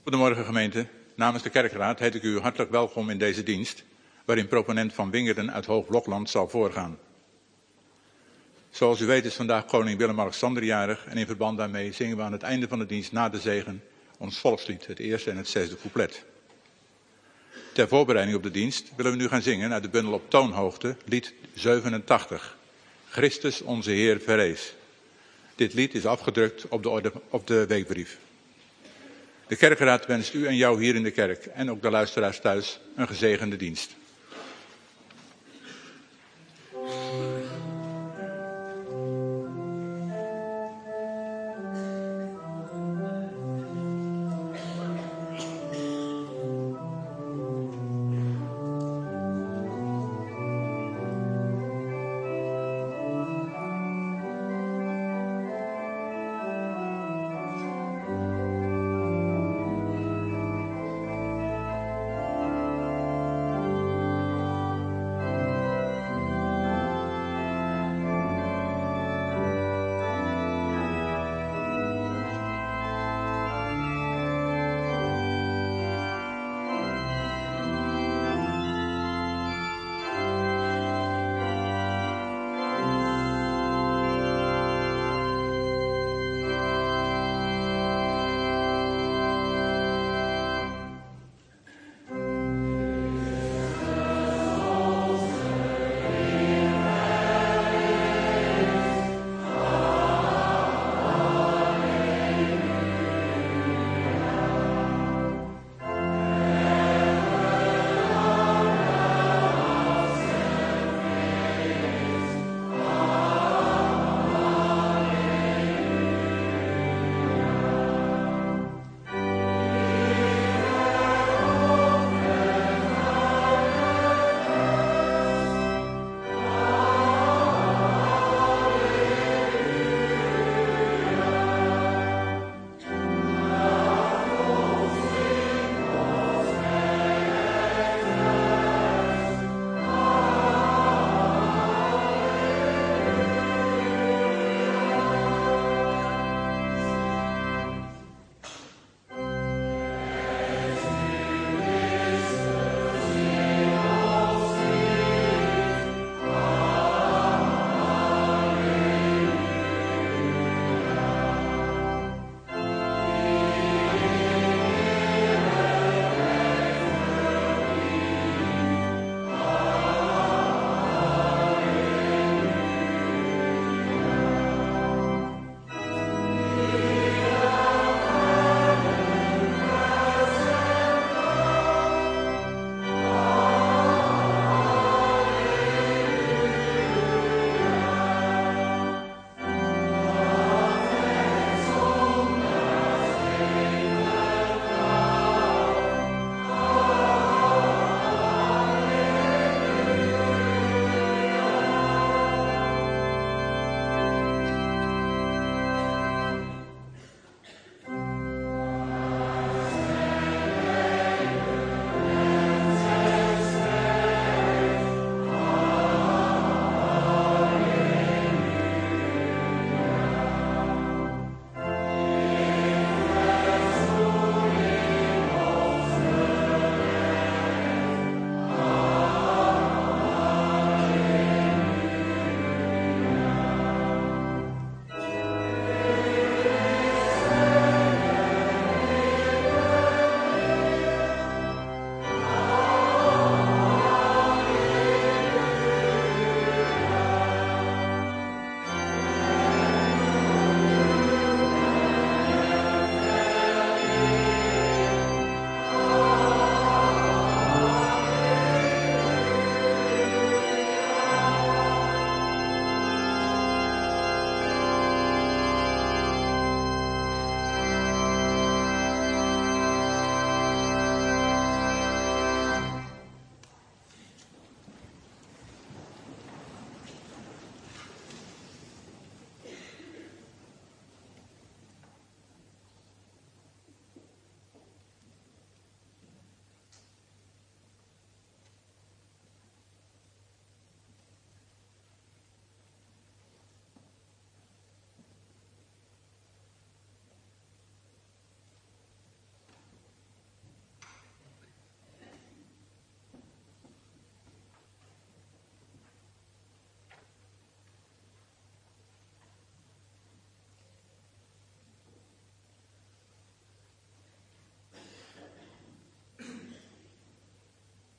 Goedemorgen gemeente. Namens de kerkraad heet ik u hartelijk welkom in deze dienst, waarin proponent Van Wingerden uit Hoog-Blokland zal voorgaan. Zoals u weet is vandaag koning Willem-Alexander jarig en in verband daarmee zingen we aan het einde van de dienst na de zegen ons volkslied, het eerste en het zesde couplet. Ter voorbereiding op de dienst willen we nu gaan zingen uit de bundel op toonhoogte, lied 87. Christus onze Heer verrees. Dit lied is afgedrukt op de weekbrief. De kerkraad wenst u en jou hier in de kerk en ook de luisteraars thuis een gezegende dienst.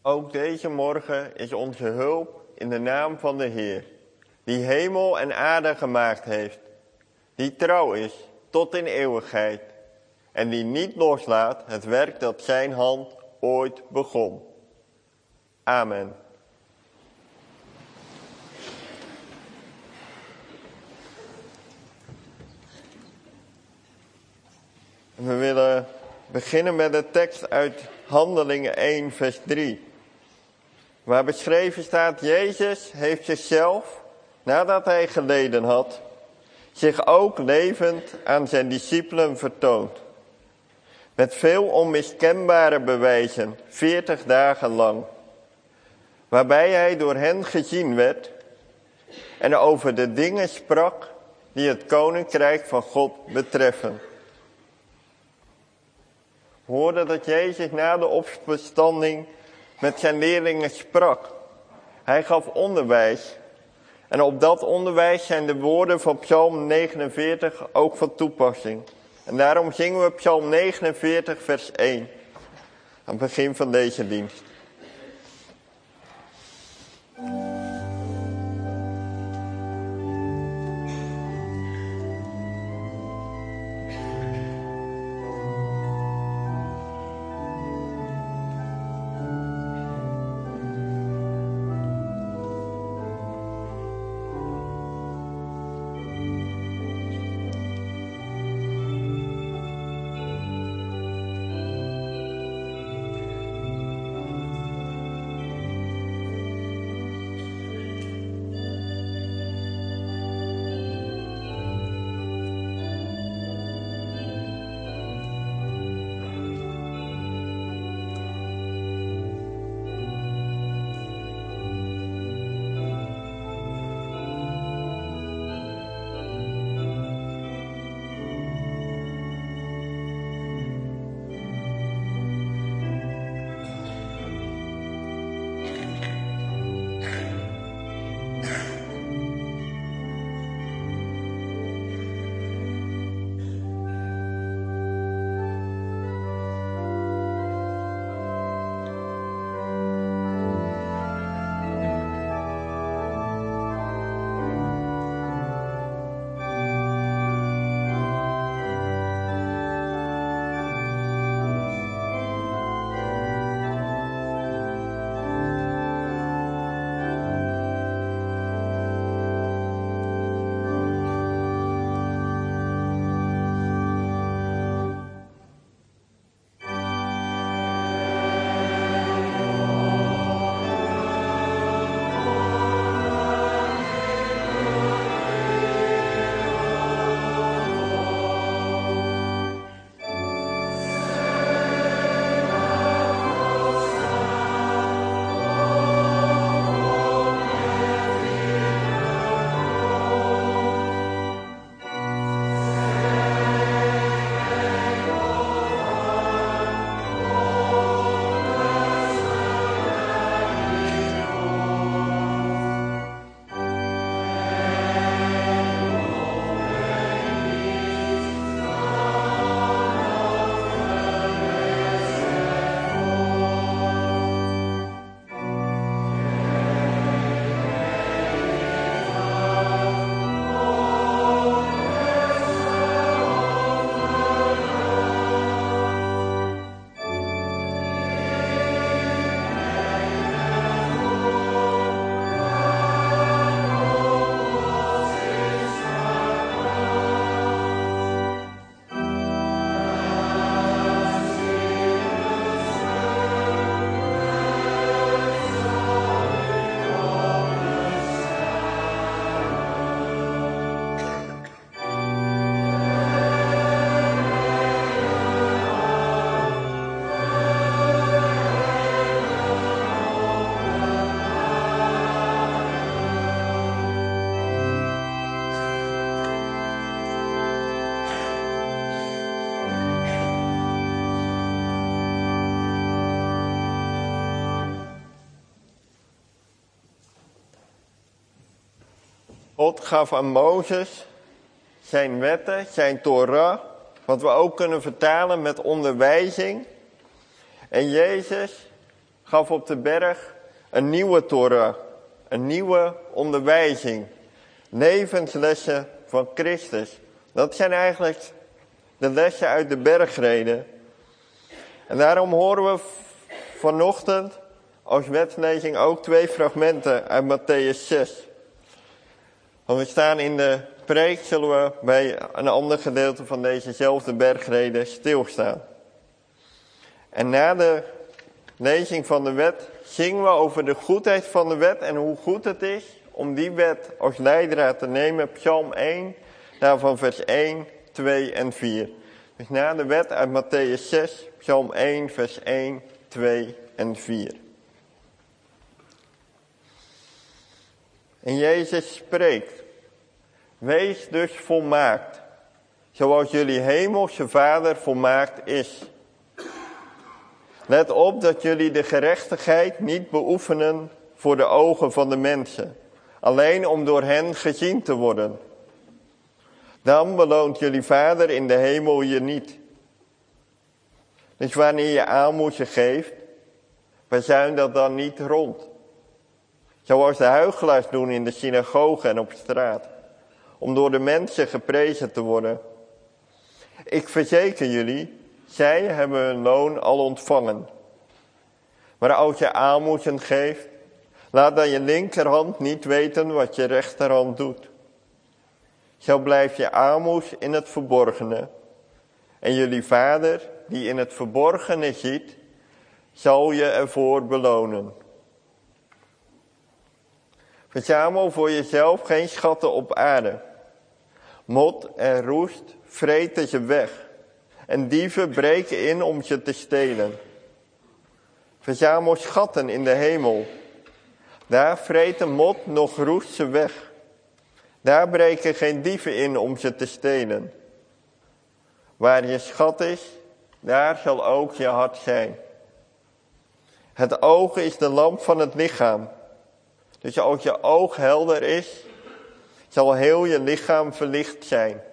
Ook deze morgen is onze hulp in de naam van de Heer, die hemel en aarde gemaakt heeft, die trouw is tot in eeuwigheid en die niet loslaat het werk dat zijn hand ooit begon. Amen. We willen beginnen met de tekst uit Handelingen 1 vers 3. Waar beschreven staat, Jezus heeft zichzelf, nadat hij geleden had, zich ook levend aan zijn discipelen vertoond. Met veel onmiskenbare bewijzen, 40 dagen lang. Waarbij hij door hen gezien werd en over de dingen sprak die het koninkrijk van God betreffen. We hoorden dat Jezus na de opstanding met zijn leerlingen sprak. Hij gaf onderwijs. En op dat onderwijs zijn de woorden van Psalm 49 ook van toepassing. En daarom zingen we Psalm 49 vers 1. Aan het begin van deze dienst. God gaf aan Mozes zijn wetten, zijn Torah, wat we ook kunnen vertalen met onderwijzing. En Jezus gaf op de berg een nieuwe Torah, een nieuwe onderwijzing, levenslessen van Christus. Dat zijn eigenlijk de lessen uit de bergreden. En daarom horen we vanochtend als wetslezing ook 2 fragmenten uit Mattheüs 6. Want we staan in de preek, zullen we bij een ander gedeelte van dezezelfde bergreden stilstaan. En na de lezing van de wet zingen we over de goedheid van de wet en hoe goed het is om die wet als leidraad te nemen. Psalm 1, daarvan vers 1, 2 en 4. Dus na de wet uit Mattheüs 6, Psalm 1, vers 1, 2 en 4. En Jezus spreekt: wees dus volmaakt, zoals jullie hemelse Vader volmaakt is. Let op dat jullie de gerechtigheid niet beoefenen voor de ogen van de mensen, alleen om door hen gezien te worden. Dan beloont jullie Vader in de hemel je niet. Dus wanneer je aalmoezen geeft, verzuim dat dan niet rond. Zoals de huichelaars doen in de synagoge en op straat, om door de mensen geprezen te worden. Ik verzeker jullie, zij hebben hun loon al ontvangen. Maar als je aalmoezen geeft, laat dan je linkerhand niet weten wat je rechterhand doet. Zo blijft je aalmoes in het verborgene. En jullie Vader, die in het verborgene ziet, zal je ervoor belonen. Verzamel voor jezelf geen schatten op aarde. Mot en roest vreten ze weg. En dieven breken in om ze te stelen. Verzamel schatten in de hemel. Daar vreten mot nog roest ze weg. Daar breken geen dieven in om ze te stelen. Waar je schat is, daar zal ook je hart zijn. Het oog is de lamp van het lichaam. Dus als je oog helder is, zal heel je lichaam verlicht zijn.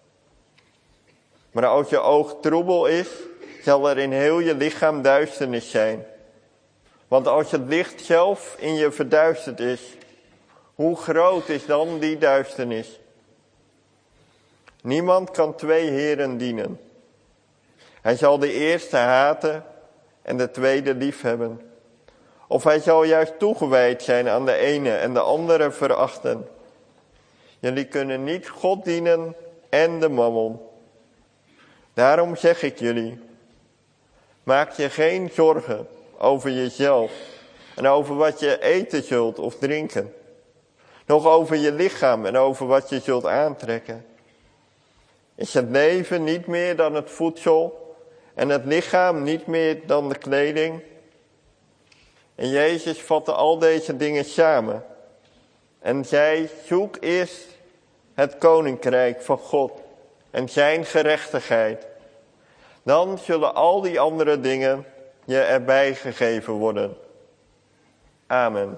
Maar als je oog troebel is, zal er in heel je lichaam duisternis zijn. Want als het licht zelf in je verduisterd is, hoe groot is dan die duisternis? Niemand kan 2 heren dienen. Hij zal de eerste haten en de tweede liefhebben. Of hij zal juist toegewijd zijn aan de ene en de andere verachten. Jullie kunnen niet God dienen en de mammon. Daarom zeg ik jullie, maak je geen zorgen over jezelf en over wat je eten zult of drinken. Nog over je lichaam en over wat je zult aantrekken. Is het leven niet meer dan het voedsel en het lichaam niet meer dan de kleding? En Jezus vatte al deze dingen samen en zei: zoek eerst het koninkrijk van God en zijn gerechtigheid. Dan zullen al die andere dingen je erbij gegeven worden. Amen.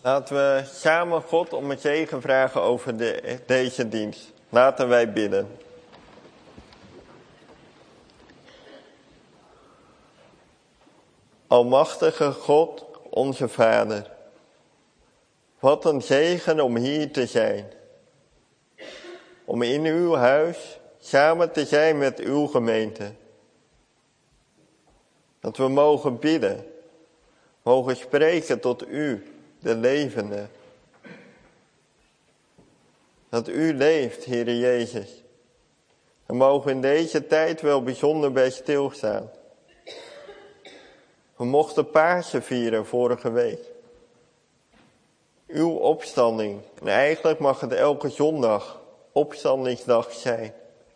Laten we samen God om het zegen vragen over deze dienst. Laten wij bidden. Almachtige God, onze Vader. Wat een zegen om hier te zijn. Om in uw huis samen te zijn met uw gemeente. Dat we mogen bidden. Mogen spreken tot u, de levende. Dat u leeft, Heere Jezus. We mogen in deze tijd wel bijzonder bij stilstaan. We mochten Pasen vieren vorige week. Uw opstanding. En eigenlijk mag het elke zondag opstandingsdag zijn.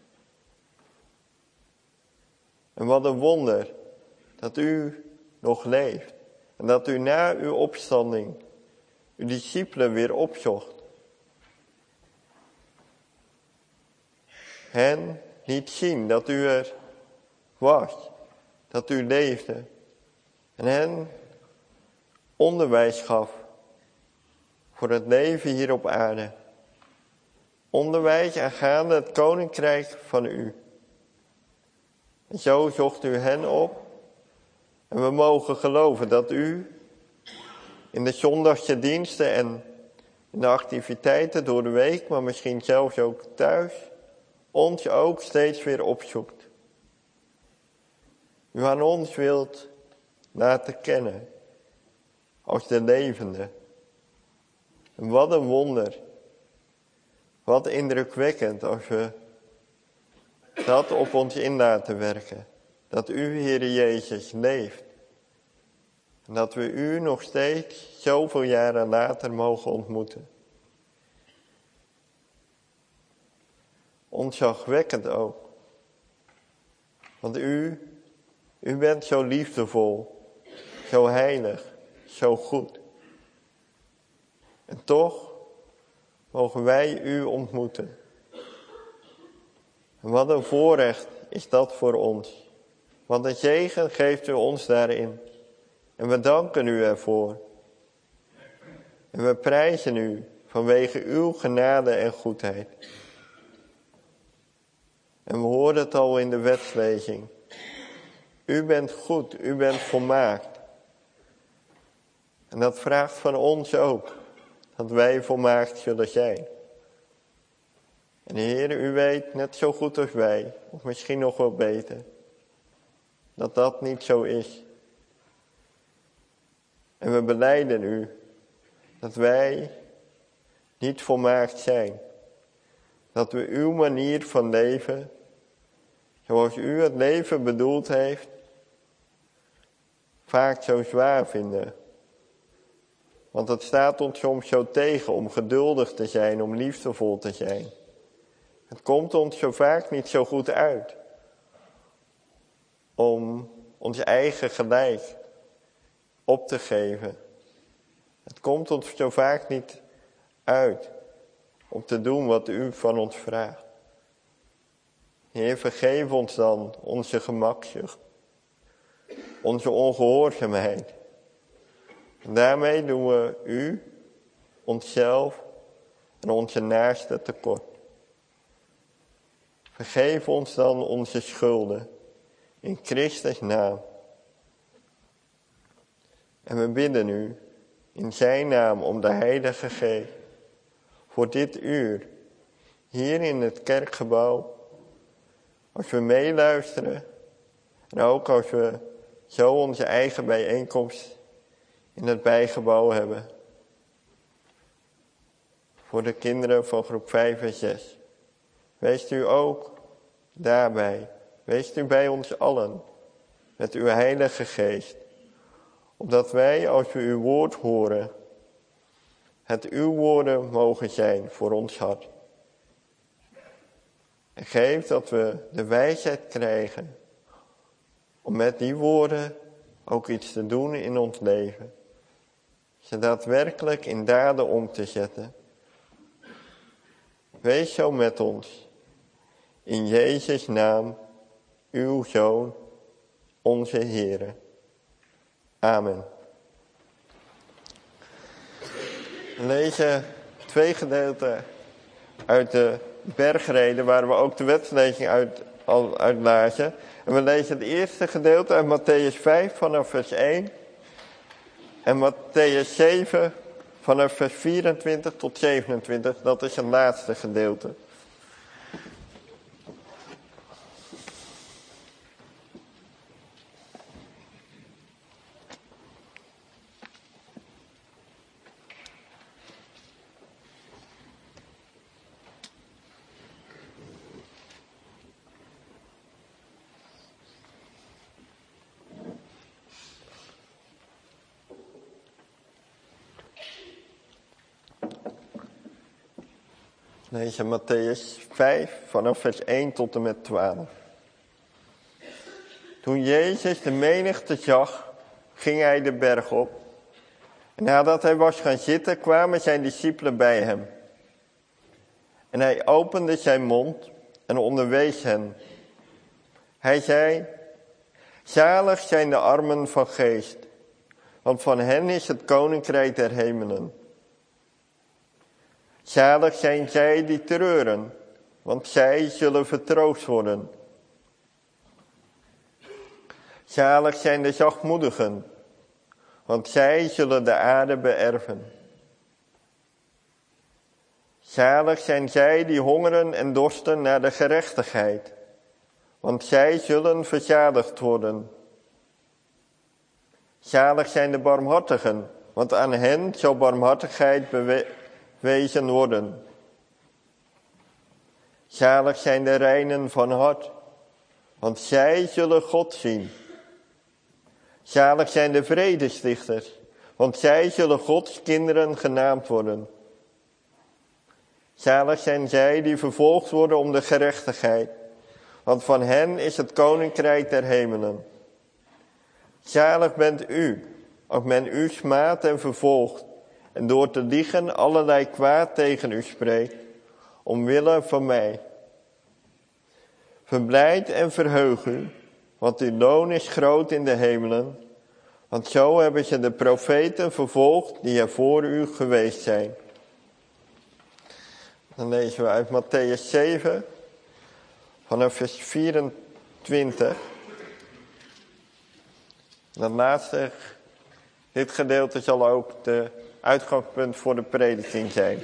En wat een wonder dat u nog leeft. En dat u na uw opstanding uw discipelen weer opzocht. Hen liet zien dat u er was. Dat u leefde. En hen onderwijs gaf voor het leven hier op aarde. Onderwijs aangaande het koninkrijk van u. En zo zocht u hen op. En we mogen geloven dat u in de zondagse diensten en in de activiteiten door de week, maar misschien zelfs ook thuis, ons ook steeds weer opzoekt. U aan ons wilt laten kennen als de levende. En wat een wonder. Wat indrukwekkend als we dat op ons in laten werken. Dat u, Heere Jezus, leeft. En dat we u nog steeds zoveel jaren later mogen ontmoeten. Ontzagwekkend ook. Want u bent zo liefdevol, zo heilig, zo goed. En toch mogen wij u ontmoeten. En wat een voorrecht is dat voor ons. Wat een zegen geeft u ons daarin. En we danken u ervoor. En we prijzen u vanwege uw genade en goedheid. En we hoorden het al in de wetslezing. U bent goed, u bent volmaakt. En dat vraagt van ons ook, dat wij volmaakt zullen zijn. En Heer, u weet net zo goed als wij, of misschien nog wel beter, dat dat niet zo is. En we belijden u dat wij niet volmaakt zijn. Dat we uw manier van leven, zoals u het leven bedoeld heeft, vaak zo zwaar vinden. Want het staat ons soms zo tegen om geduldig te zijn, om liefdevol te zijn. Het komt ons zo vaak niet zo goed uit om ons eigen gelijk op te geven. Het komt ons zo vaak niet uit om te doen wat u van ons vraagt. Heer, vergeef ons dan onze gemakzucht, onze ongehoorzaamheid. En daarmee doen we u, onszelf en onze naasten tekort. Vergeef ons dan onze schulden, in Christus naam. En we bidden u, in zijn naam, om de Heilige Geest, voor dit uur, hier in het kerkgebouw, als we meeluisteren, en ook als we zo onze eigen bijeenkomst in het bijgebouw hebben. Voor de kinderen van groep 5 en 6. Wees u ook daarbij. Wees u bij ons allen. Met uw Heilige Geest. Opdat wij, als we uw woord horen, het uw woorden mogen zijn voor ons hart. En geef dat we de wijsheid krijgen om met die woorden ook iets te doen in ons leven. Ze daadwerkelijk in daden om te zetten. Wees zo met ons. In Jezus' naam, uw Zoon, onze Heere. Amen. We lezen 2 gedeelten uit de bergreden, waar we ook de wetslezing uit lazen. En we lezen het eerste gedeelte uit Mattheüs 5 vanaf vers 1. En Mattheüs 7 vanaf vers 24 tot 27. Dat is het laatste gedeelte. Lees Mattheüs 5 vanaf vers 1 tot en met 12. Toen Jezus de menigte zag, ging hij de berg op. En nadat hij was gaan zitten, kwamen zijn discipelen bij hem. En hij opende zijn mond en onderwees hen. Hij zei, zalig zijn de armen van geest, want van hen is het koninkrijk der hemelen. Zalig zijn zij die treuren, want zij zullen vertroost worden. Zalig zijn de zachtmoedigen, want zij zullen de aarde beërven. Zalig zijn zij die hongeren en dorsten naar de gerechtigheid, want zij zullen verzadigd worden. Zalig zijn de barmhartigen, want aan hen zal barmhartigheid bewezen worden. Zalig zijn de reinen van hart, want zij zullen God zien. Zalig zijn de vredestichters, want zij zullen Gods kinderen genaamd worden. Zalig zijn zij die vervolgd worden om de gerechtigheid, want van hen is het koninkrijk der hemelen. Zalig bent u, als men u smaadt en vervolgt, en door te liegen allerlei kwaad tegen u spreekt, omwille van mij. Verblijd en verheug u, want uw loon is groot in de hemelen, want zo hebben ze de profeten vervolgd die er voor u geweest zijn. Dan lezen we uit Mattheüs 7, vanaf vers 24. Dat laatste, dit gedeelte zal ook de uitgangspunt voor de prediking zijn.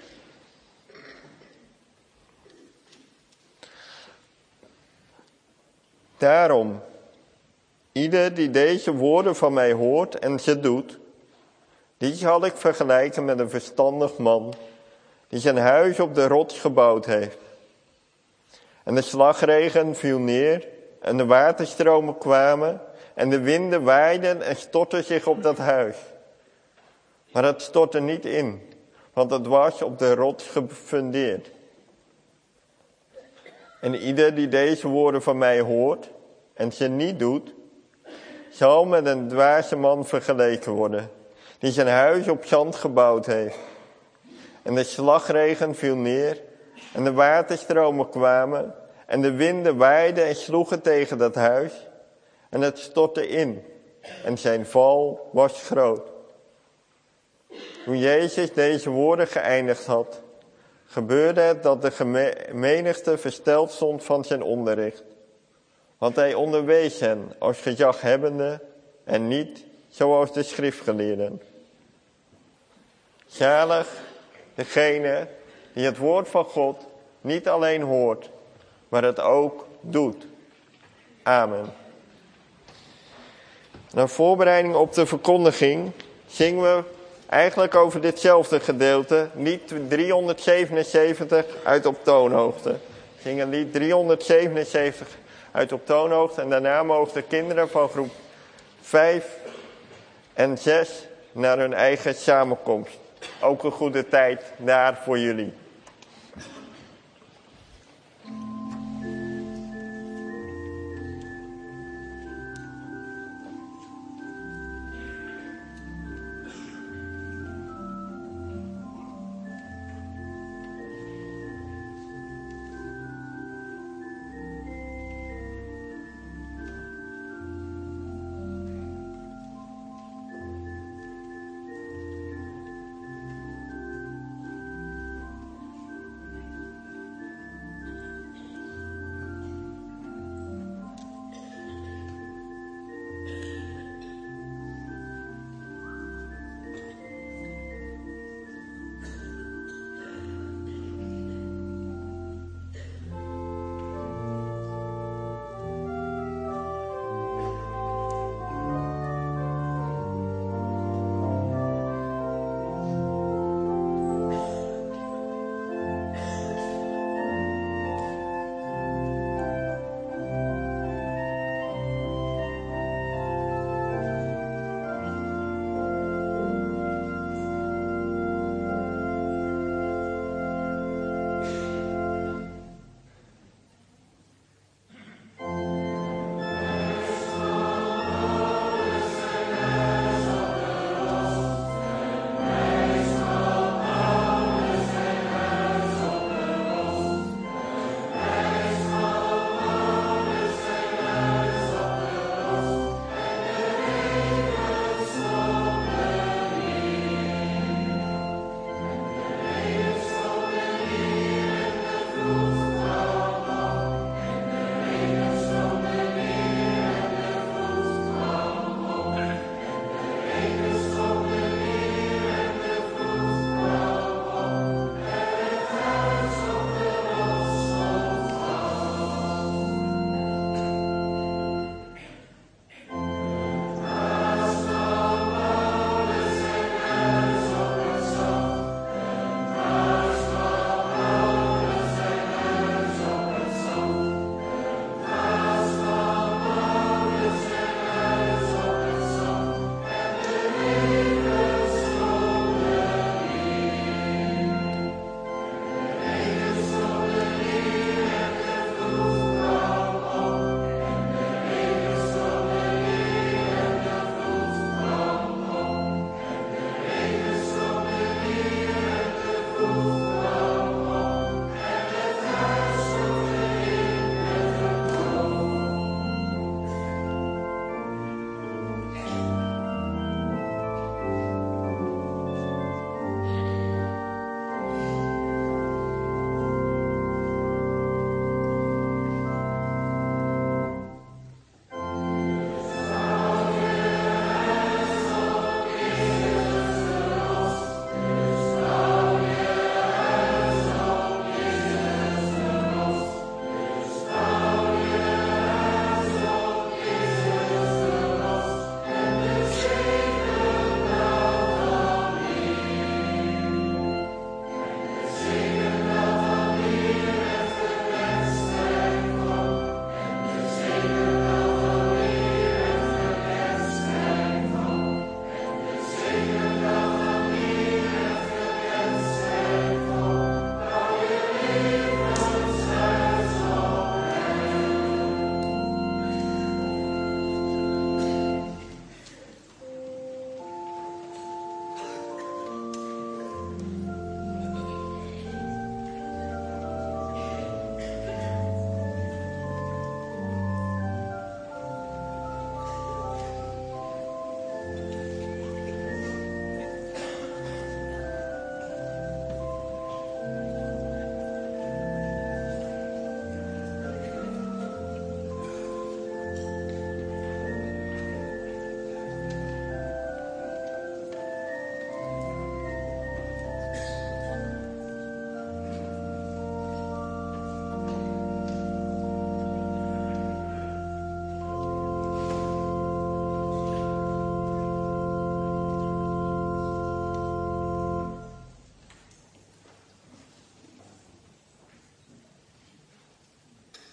Daarom, ieder die deze woorden van mij hoort en ze doet, die zal ik vergelijken met een verstandig man, die zijn huis op de rots gebouwd heeft. En de slagregen viel neer, en de waterstromen kwamen, en de winden waaiden en stortten zich op dat huis. Maar het stortte niet in, want het was op de rots gefundeerd. En ieder die deze woorden van mij hoort en ze niet doet, zal met een dwaze man vergeleken worden, die zijn huis op zand gebouwd heeft. En de slagregen viel neer, en de waterstromen kwamen, en de winden waaiden en sloegen tegen dat huis, en het stortte in, en zijn val was groot. Toen Jezus deze woorden geëindigd had, gebeurde het dat de menigte versteld stond van zijn onderricht. Want hij onderwees hen als gezaghebbende en niet zoals de schriftgeleerden. Zalig degene die het woord van God niet alleen hoort, maar het ook doet. Amen. Naar voorbereiding op de verkondiging zingen we eigenlijk over ditzelfde gedeelte, lied 377 uit op toonhoogte. We zingen lied 377 uit op toonhoogte en daarna mogen de kinderen van groep 5 en 6 naar hun eigen samenkomst. Ook een goede tijd daar voor jullie.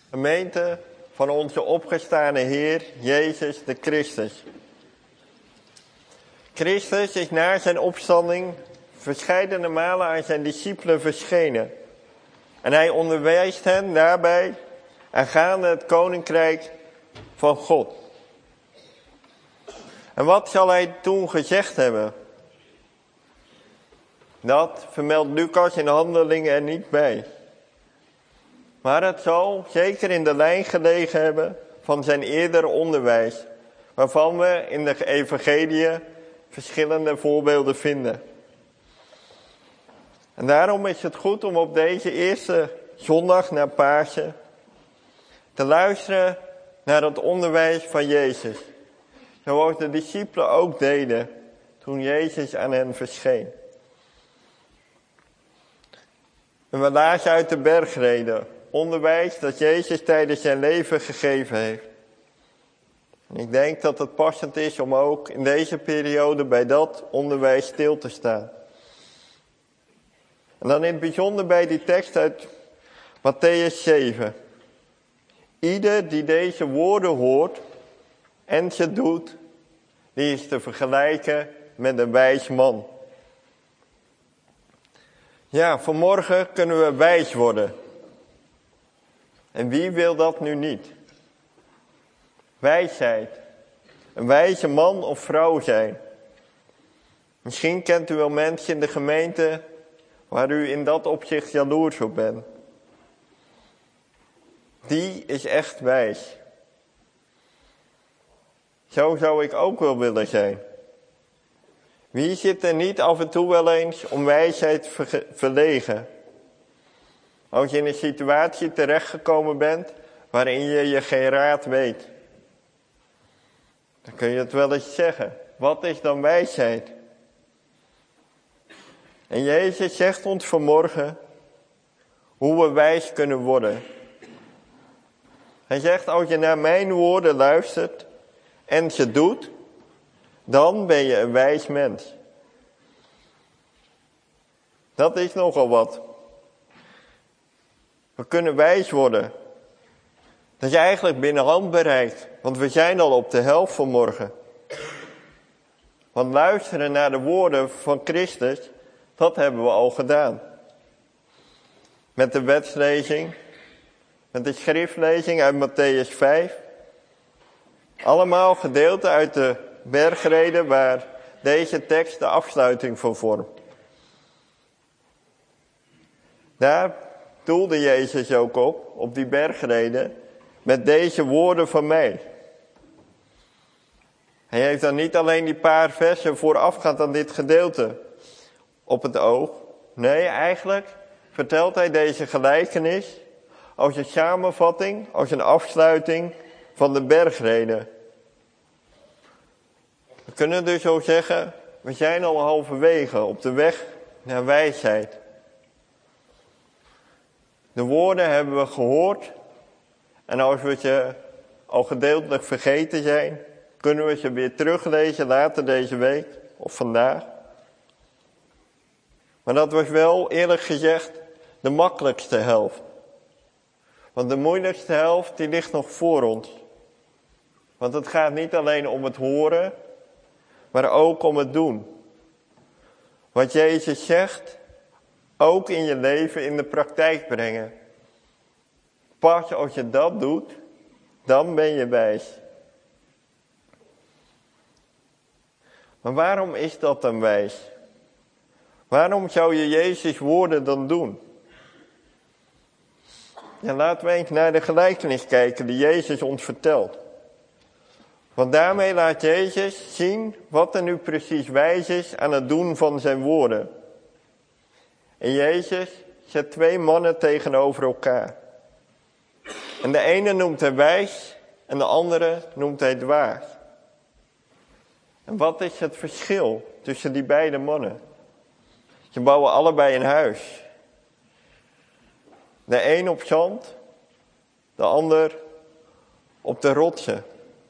Gemeente van onze opgestane Heer Jezus de Christus. Christus is na zijn opstanding verscheidene malen aan zijn discipelen verschenen. En hij onderwijst hen daarbij aangaande het koninkrijk van God. En wat zal hij toen gezegd hebben? Dat vermeldt Lucas in Handelingen er niet bij. Maar het zal zeker in de lijn gelegen hebben van zijn eerdere onderwijs, waarvan we in de evangeliën verschillende voorbeelden vinden. En daarom is het goed om op deze eerste zondag na Pasen te luisteren naar het onderwijs van Jezus. Zoals de discipelen ook deden toen Jezus aan hen verscheen. En we lazen uit de bergreden, onderwijs dat Jezus tijdens zijn leven gegeven heeft. En ik denk dat het passend is om ook in deze periode bij dat onderwijs stil te staan. En dan in het bijzonder bij die tekst uit Mattheüs 7. Ieder die deze woorden hoort en ze doet, die is te vergelijken met een wijs man. Ja, vanmorgen kunnen we wijs worden. En wie wil dat nu niet? Wijsheid. Een wijze man of vrouw zijn. Misschien kent u wel mensen in de gemeente waar u in dat opzicht jaloers op bent. Die is echt wijs. Zo zou ik ook wel willen zijn. Wie zit er niet af en toe wel eens om wijsheid verlegen? Als je in een situatie terechtgekomen bent waarin je geen raad weet. Dan kun je het wel eens zeggen. Wat is dan wijsheid? En Jezus zegt ons vanmorgen hoe we wijs kunnen worden. Hij zegt, als je naar mijn woorden luistert en ze doet, dan ben je een wijs mens. Dat is nogal wat. We kunnen wijs worden. Dat is eigenlijk binnen handbereik, want we zijn al op de helft vanmorgen. Want luisteren naar de woorden van Christus, dat hebben we al gedaan. Met de wetslezing, met de schriftlezing uit Mattheüs 5. Allemaal gedeelten uit de bergreden waar deze tekst de afsluiting van vormt. Daar doelde Jezus ook op die bergreden, met deze woorden van mij. Hij heeft dan niet alleen die paar versen voorafgaand aan dit gedeelte op het oog. Nee, eigenlijk vertelt hij deze gelijkenis als een samenvatting, als een afsluiting van de bergreden. We kunnen dus zo zeggen, we zijn al halverwege op de weg naar wijsheid. De woorden hebben we gehoord en als we ze al gedeeltelijk vergeten zijn, kunnen we ze weer teruglezen later deze week of vandaag. Maar dat was wel eerlijk gezegd de makkelijkste helft. Want de moeilijkste helft die ligt nog voor ons. Want het gaat niet alleen om het horen, maar ook om het doen. Wat Jezus zegt, ook in je leven in de praktijk brengen. Pas als je dat doet, dan ben je wijs. Maar waarom is dat dan wijs? Waarom zou je Jezus' woorden dan doen? Ja, laten we eens naar de gelijkenis kijken die Jezus ons vertelt. Want daarmee laat Jezus zien wat er nu precies wijs is aan het doen van zijn woorden. En Jezus zet twee mannen tegenover elkaar. En de ene noemt hij wijs en de andere noemt hij dwaas. En wat is het verschil tussen die beide mannen? Ze bouwen allebei een huis. De een op zand, de ander op de rotsen.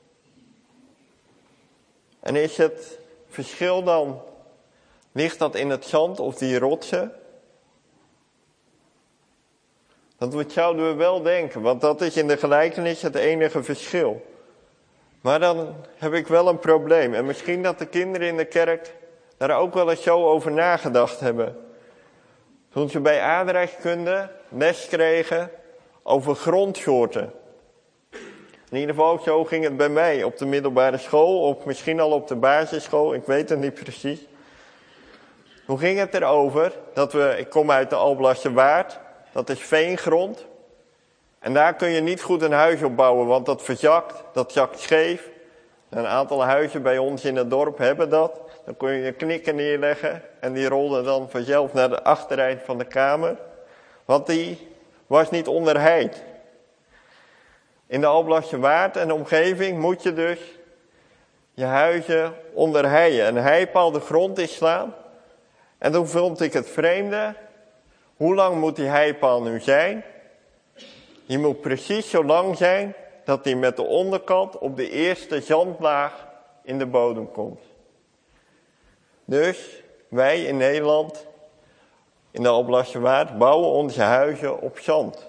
En is het verschil dan, ligt dat in het zand of die rotsen? Dat zouden we wel denken, want dat is in de gelijkenis het enige verschil. Maar dan heb ik wel een probleem. En misschien dat de kinderen in de kerk daar ook wel eens zo over nagedacht hebben. Toen ze bij aardrijkskunde les kregen over grondsoorten. In ieder geval, zo ging het bij mij op de middelbare school, of misschien al op de basisschool, ik weet het niet precies. Hoe ging het erover dat ik kom uit de Alblasserwaard, dat is veengrond. En daar kun je niet goed een huis op bouwen, want dat zakt scheef. Een aantal huizen bij ons in het dorp hebben dat. Dan kun je knikken neerleggen en die rolden dan vanzelf naar de achtereind van de kamer. Want die was niet onderheid. In de Alblasserwaard en de omgeving moet je dus je huizen onderheien. Een heipaal de grond inslaan. En toen vond ik het vreemde. Hoe lang moet die heipaal nu zijn? Die moet precies zo lang zijn dat die met de onderkant op de eerste zandlaag in de bodem komt. Dus wij in Nederland, in de Alblasserwaard, bouwen onze huizen op zand.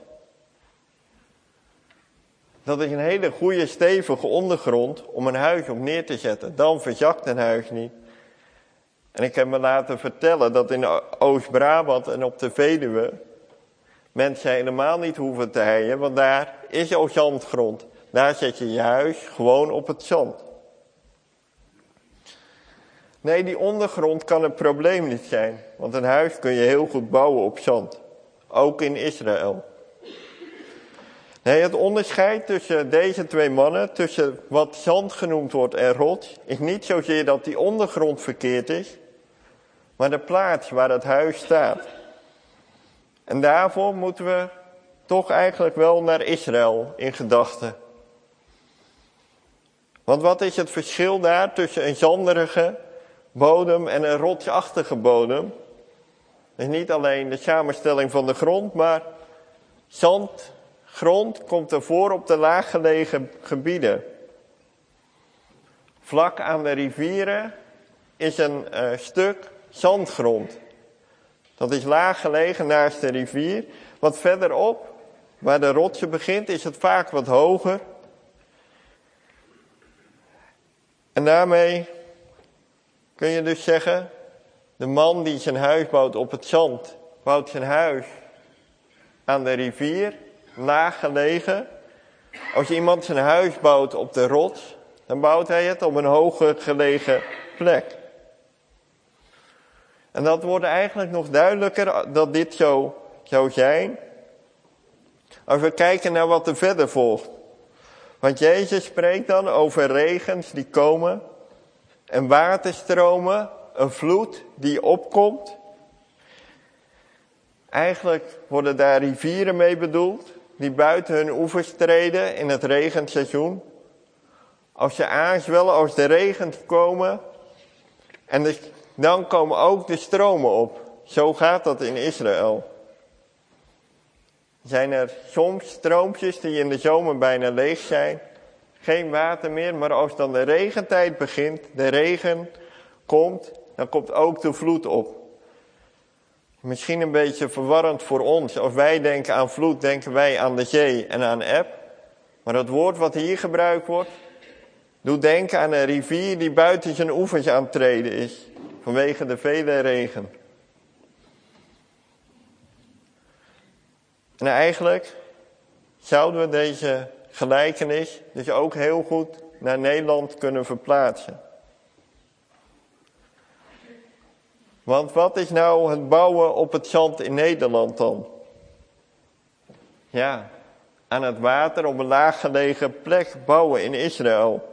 Dat is een hele goede stevige ondergrond om een huis op neer te zetten. Dan verzakt een huis niet. En ik heb me laten vertellen dat in Oost-Brabant en op de Veluwe mensen helemaal niet hoeven te heien, want daar is al zandgrond. Daar zet je je huis gewoon op het zand. Nee, die ondergrond kan het probleem niet zijn, want een huis kun je heel goed bouwen op zand. Ook in Israël. Nee, het onderscheid tussen deze twee mannen, tussen wat zand genoemd wordt en rots, is niet zozeer dat die ondergrond verkeerd is, maar de plaats waar het huis staat. En daarvoor moeten we toch eigenlijk wel naar Israël in gedachten. Want wat is het verschil daar tussen een zanderige bodem en een rotsachtige bodem? Het is niet alleen de samenstelling van de grond, maar zandgrond komt ervoor op de laaggelegen gebieden. Vlak aan de rivieren is een stuk zandgrond. Dat is laag gelegen naast de rivier. Wat verderop, waar de rotsen begint, is het vaak wat hoger. En daarmee kun je dus zeggen, de man die zijn huis bouwt op het zand, bouwt zijn huis aan de rivier, laag gelegen. Als iemand zijn huis bouwt op de rots, dan bouwt hij het op een hoger gelegen plek. En dat wordt eigenlijk nog duidelijker dat dit zo zou zijn, als we kijken naar wat er verder volgt. Want Jezus spreekt dan over regens die komen en waterstromen, een vloed die opkomt. Eigenlijk worden daar rivieren mee bedoeld, die buiten hun oevers treden in het regenseizoen. Als ze aanzwellen, als de regens komen, en dan komen ook de stromen op. Zo gaat dat in Israël. Zijn er soms stroompjes die in de zomer bijna leeg zijn. Geen water meer, maar als dan de regentijd begint, de regen komt, dan komt ook de vloed op. Misschien een beetje verwarrend voor ons. Als wij denken aan vloed, denken wij aan de zee en aan eb. Maar het woord wat hier gebruikt wordt, doet denken aan een rivier die buiten zijn oevers aan het treden is. Vanwege de vele regen. En eigenlijk zouden we deze gelijkenis dus ook heel goed naar Nederland kunnen verplaatsen. Want wat is nou het bouwen op het zand in Nederland dan? Ja, aan het water op een laaggelegen plek bouwen in Israël.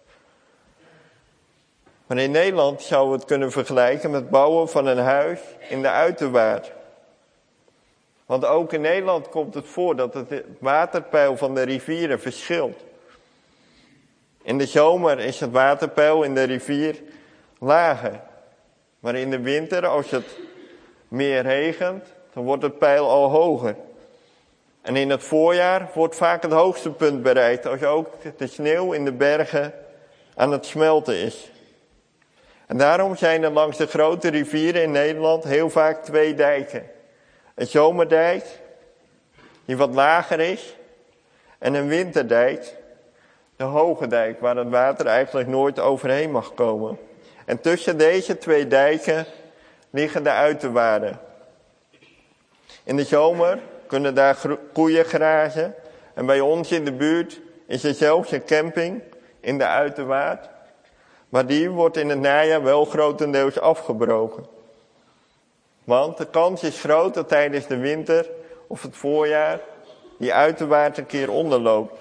Maar in Nederland zouden we het kunnen vergelijken met bouwen van een huis in de uiterwaard. Want ook in Nederland komt het voor dat het waterpeil van de rivieren verschilt. In de zomer is het waterpeil in de rivier lager. Maar in de winter, als het meer regent, dan wordt het peil al hoger. En in het voorjaar wordt vaak het hoogste punt bereikt, als ook de sneeuw in de bergen aan het smelten is. En daarom zijn er langs de grote rivieren in Nederland heel vaak twee dijken. Een zomerdijk die wat lager is. En een winterdijk, de hoge dijk, waar het water eigenlijk nooit overheen mag komen. En tussen deze twee dijken liggen de uiterwaarden. In de zomer kunnen daar koeien grazen. En bij ons in de buurt is er zelfs een camping in de uiterwaard. Maar die wordt in het najaar wel grotendeels afgebroken. Want de kans is groot dat tijdens de winter of het voorjaar die uiterwaard een keer onderloopt.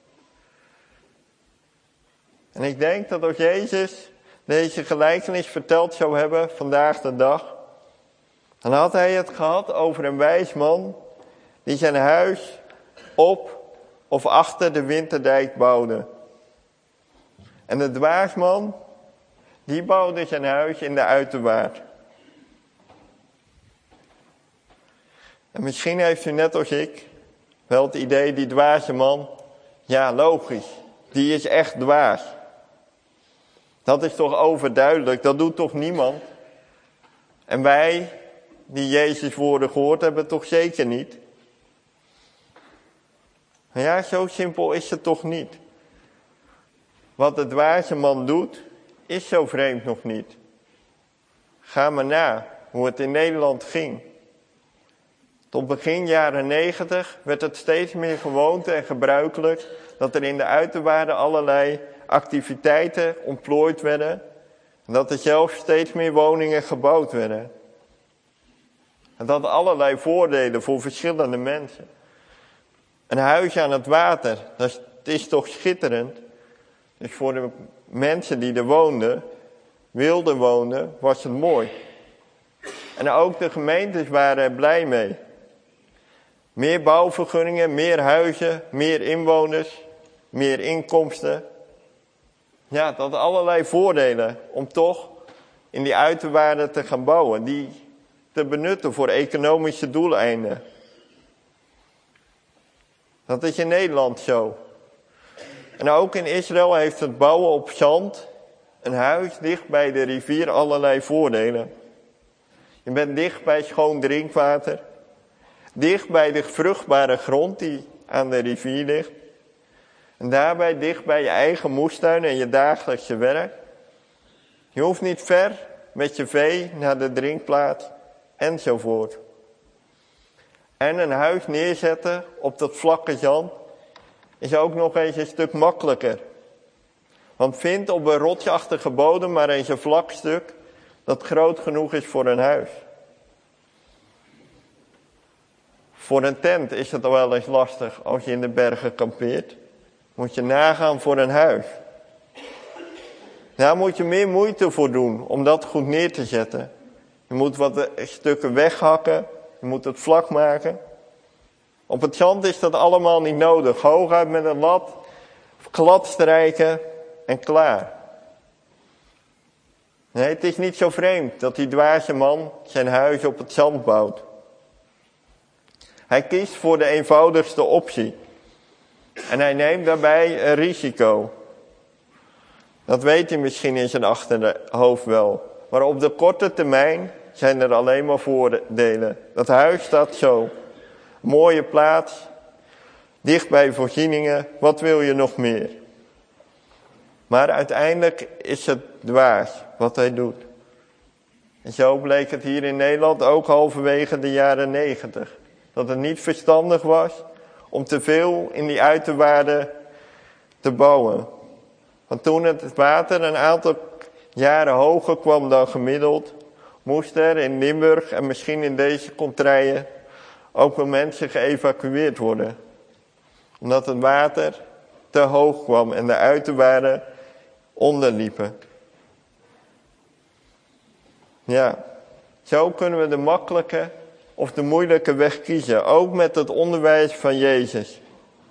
En ik denk dat als Jezus deze gelijkenis verteld zou hebben vandaag de dag, dan had hij het gehad over een wijs man die zijn huis op of achter de winterdijk bouwde. En de dwaasman, die bouwde zijn huis in de uiterwaard. En misschien heeft u net als ik wel het idee, die dwaze man, ja logisch, die is echt dwaas. Dat is toch overduidelijk, dat doet toch niemand? En wij, die Jezus woorden gehoord hebben, toch zeker niet? Maar ja, zo simpel is het toch niet. Wat de dwaze man doet, is zo vreemd nog niet. Ga maar na hoe het in Nederland ging. Tot begin jaren 90 werd het steeds meer gewoonte en gebruikelijk dat er in de uiterwaarden allerlei activiteiten ontplooid werden. En dat er zelfs steeds meer woningen gebouwd werden. En dat had allerlei voordelen voor verschillende mensen. Een huis aan het water, dat is toch schitterend. Dus voor de mensen die er woonden, wilden wonen, was het mooi. En ook de gemeentes waren er blij mee. Meer bouwvergunningen, meer huizen, meer inwoners, meer inkomsten. Ja, dat had allerlei voordelen om toch in die uiterwaarden te gaan bouwen. Die te benutten voor economische doeleinden. Dat is in Nederland zo. En ook in Israël heeft het bouwen op zand, een huis dicht bij de rivier, allerlei voordelen. Je bent dicht bij schoon drinkwater. Dicht bij de vruchtbare grond die aan de rivier ligt. En daarbij dicht bij je eigen moestuin en je dagelijkse werk. Je hoeft niet ver met je vee naar de drinkplaats enzovoort. En een huis neerzetten op dat vlakke zand is ook nog eens een stuk makkelijker. Want vind op een rotsachtige bodem maar eens een vlak stuk dat groot genoeg is voor een huis. Voor een tent is het al wel eens lastig als je in de bergen kampeert. Moet je nagaan voor een huis. Daar moet je meer moeite voor doen om dat goed neer te zetten. Je moet wat stukken weghakken. Je moet het vlak maken. Op het zand is dat allemaal niet nodig. Hooguit met een lat, glad strijken en klaar. Nee, het is niet zo vreemd dat die dwaze man zijn huis op het zand bouwt. Hij kiest voor de eenvoudigste optie. En hij neemt daarbij een risico. Dat weet hij misschien in zijn achterhoofd wel. Maar op de korte termijn zijn er alleen maar voordelen. Dat huis staat zo. Mooie plaats. Dicht bij voorzieningen. Wat wil je nog meer? Maar uiteindelijk is het dwaas wat hij doet. En zo bleek het hier in Nederland ook halverwege de jaren 90. Dat het niet verstandig was om te veel in die uiterwaarden te bouwen. Want toen het water een aantal jaren hoger kwam dan gemiddeld, moest er in Limburg en misschien in deze contraien ook wel mensen geëvacueerd worden. Omdat het water te hoog kwam en de uiterwaarden onderliepen. Ja, zo kunnen we de makkelijke of de moeilijke weg kiezen, ook met het onderwijs van Jezus.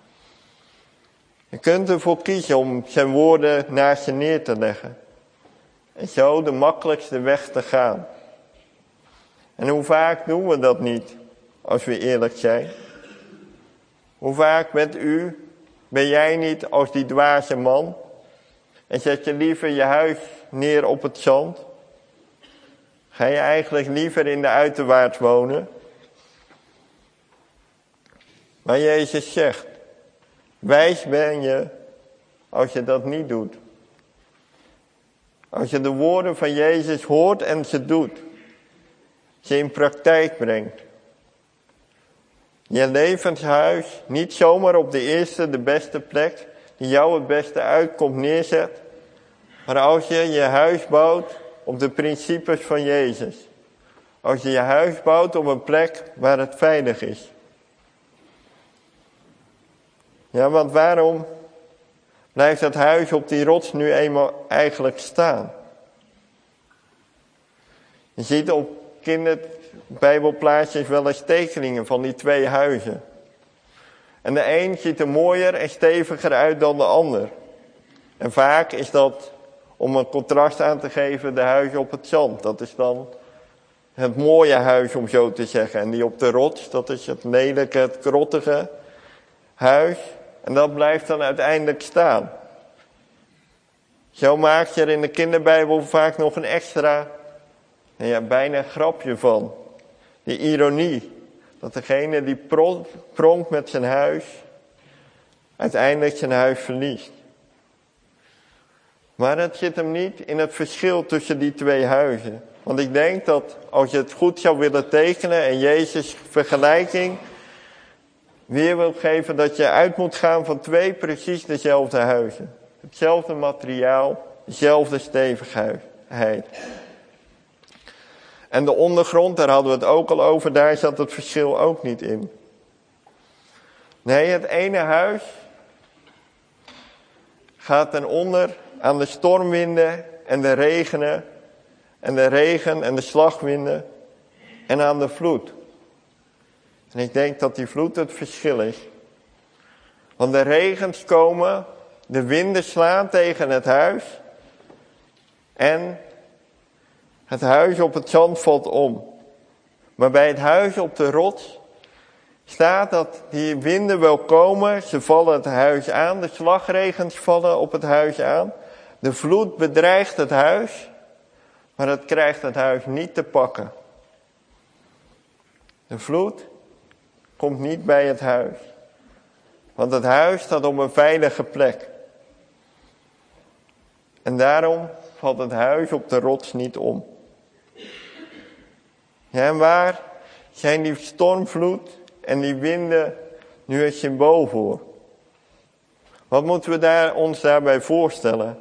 Je kunt ervoor kiezen om zijn woorden naast je neer te leggen. En zo de makkelijkste weg te gaan. En hoe vaak doen we dat niet, als we eerlijk zijn? Hoe vaak ben jij niet als die dwaze man? En zet je liever je huis neer op het zand? Ga je eigenlijk liever in de uiterwaarts wonen? Maar Jezus zegt, wijs ben je als je dat niet doet. Als je de woorden van Jezus hoort en ze doet. Ze in praktijk brengt. Je levenshuis niet zomaar op de eerste, de beste plek die jou het beste uitkomt neerzet. Maar als je je huis bouwt op de principes van Jezus. Als je je huis bouwt op een plek waar het veilig is. Ja, want waarom blijft dat huis op die rots nu eenmaal eigenlijk staan? Je ziet op kinderbijbelplaatjes wel eens tekeningen van die twee huizen. En de een ziet er mooier en steviger uit dan de ander. En vaak is dat, om een contrast aan te geven, de huizen op het zand. Dat is dan het mooie huis, om zo te zeggen. En die op de rots, dat is het lelijke, het krottige huis. En dat blijft dan uiteindelijk staan. Zo maak je er in de kinderbijbel vaak nog een extra, bijna een grapje van. Die ironie. Dat degene die pronkt met zijn huis, uiteindelijk zijn huis verliest. Maar het zit hem niet in het verschil tussen die twee huizen. Want ik denk dat als je het goed zou willen tekenen en Jezus' vergelijking weer wil geven, dat je uit moet gaan van twee precies dezelfde huizen. Hetzelfde materiaal, dezelfde stevigheid. En de ondergrond, daar hadden we het ook al over, daar zat het verschil ook niet in. Nee, het ene huis gaat ten onder aan de stormwinden en de regenen en de regen en de slagwinden en aan de vloed. En ik denk dat die vloed het verschil is. Want de regens komen, de winden slaan tegen het huis en het huis op het zand valt om. Maar bij het huis op de rots staat dat die winden wel komen, ze vallen het huis aan, de slagregens vallen op het huis aan. De vloed bedreigt het huis, maar het krijgt het huis niet te pakken. De vloed komt niet bij het huis. Want het huis staat op een veilige plek. En daarom valt het huis op de rots niet om. Ja, en waar zijn die stormvloed en die winden nu een symbool voor? Wat moeten we ons daarbij voorstellen?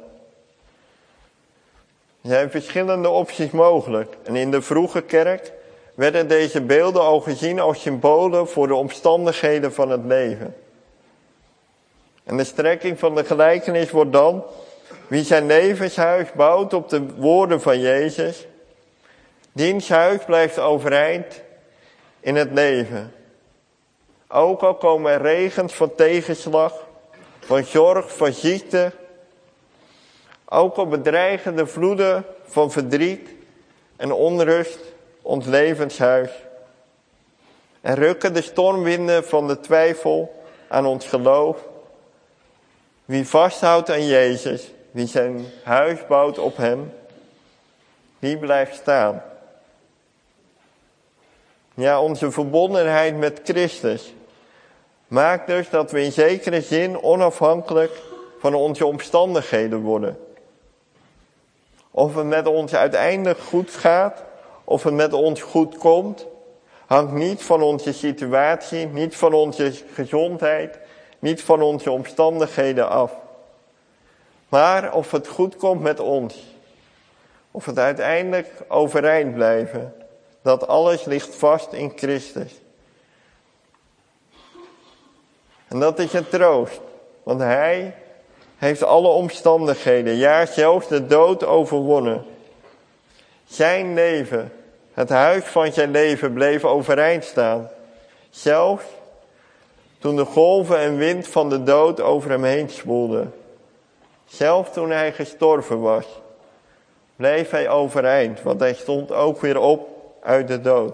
Er zijn verschillende opties mogelijk. En in de vroege kerk werden deze beelden al gezien als symbolen voor de omstandigheden van het leven. En de strekking van de gelijkenis wordt dan: wie zijn levenshuis bouwt op de woorden van Jezus, diens huis blijft overeind in het leven. Ook al komen er regens van tegenslag, van zorg, van ziekte. Ook al bedreigen de vloeden van verdriet en onrust ons levenshuis. En rukken de stormwinden van de twijfel aan ons geloof. Wie vasthoudt aan Jezus, wie zijn huis bouwt op hem, die blijft staan. Ja, onze verbondenheid met Christus maakt dus dat we in zekere zin onafhankelijk van onze omstandigheden worden. Of het met ons uiteindelijk goed gaat, of het met ons goed komt, hangt niet van onze situatie, niet van onze gezondheid, niet van onze omstandigheden af. Maar of het goed komt met ons, of het uiteindelijk overeind blijven, dat alles ligt vast in Christus. En dat is een troost, want Hij heeft alle omstandigheden, ja zelfs de dood overwonnen. Zijn leven, het huis van zijn leven bleef overeind staan. Zelfs toen de golven en wind van de dood over hem heen spoelden. Zelfs toen hij gestorven was, bleef hij overeind, want hij stond ook weer op uit de dood.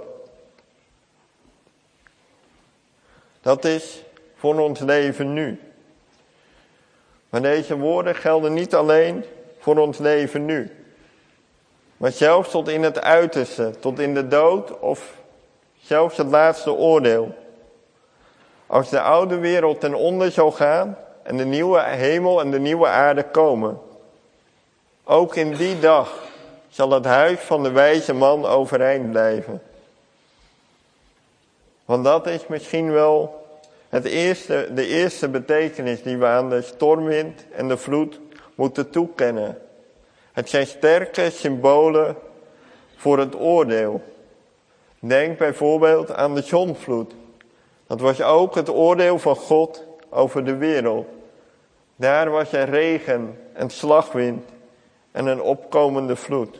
Dat is voor ons leven nu. Maar deze woorden gelden niet alleen voor ons leven nu. Maar zelfs tot in het uiterste, tot in de dood of zelfs het laatste oordeel. Als de oude wereld ten onder zal gaan en de nieuwe hemel en de nieuwe aarde komen. Ook in die dag zal het huis van de wijze man overeind blijven. Want dat is misschien wel de eerste betekenis die we aan de stormwind en de vloed moeten toekennen. Het zijn sterke symbolen voor het oordeel. Denk bijvoorbeeld aan de zondvloed. Dat was ook het oordeel van God over de wereld. Daar was er regen en slagwind en een opkomende vloed.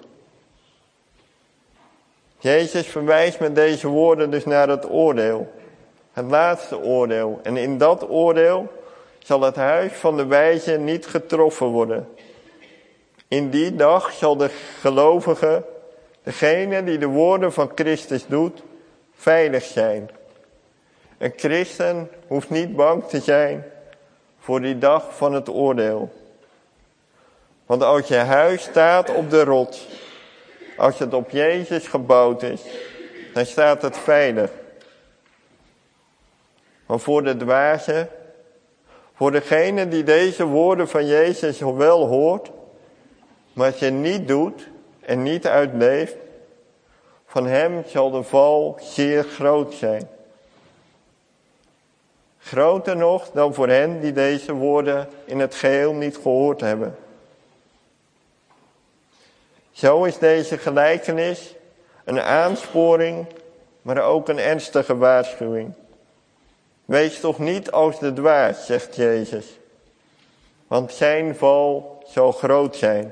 Jezus verwijst met deze woorden dus naar het oordeel. Het laatste oordeel. En in dat oordeel zal het huis van de wijze niet getroffen worden. In die dag zal de gelovige, degene die de woorden van Christus doet, veilig zijn. Een christen hoeft niet bang te zijn voor die dag van het oordeel. Want als je huis staat op de rots, als het op Jezus gebouwd is, dan staat het veilig. Maar voor de dwaze, voor degene die deze woorden van Jezus wel hoort, maar ze niet doet en niet uitleeft, van hem zal de val zeer groot zijn. Groter nog dan voor hen die deze woorden in het geheel niet gehoord hebben. Zo is deze gelijkenis een aansporing, maar ook een ernstige waarschuwing. Wees toch niet als de dwaas, zegt Jezus, want zijn val zal groot zijn.